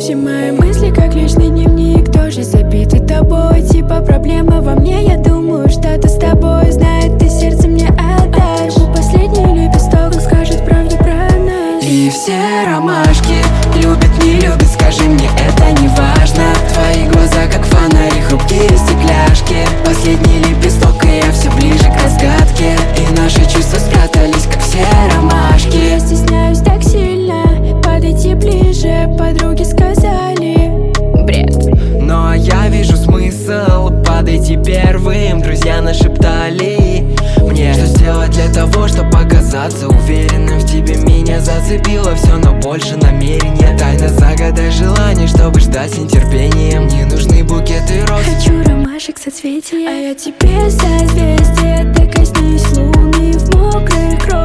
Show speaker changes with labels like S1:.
S1: Все мои мысли как личный дневник, тоже забиты тобой. Типа проблема во мне, я думаю, что-то с тобой. Знает, ты сердце мне отдашь. Последний лепесток, он скажет правду про нас.
S2: И все ромашки любят, не любят, скажи мне, это не важно. Твои глаза как фонари, хрупкие стекляшки. Последний лепесток, и я все ближе к разгадке. И наши чувства спрятались, как все ромашки.
S1: Я стесняюсь так сильно подойти ближе, подруги сказали бред.
S2: Но я вижу смысл подойти первым. Друзья нашептали мне, что сделать для того, чтобы показаться уверенным в тебе. Меня зацепило все, но больше намерения. Тайно загадай желание, чтобы ждать с нетерпением. Не нужны букеты роз,
S1: хочу ромашек соцветия. А я тебе созвездие, ты коснись луны в мокрых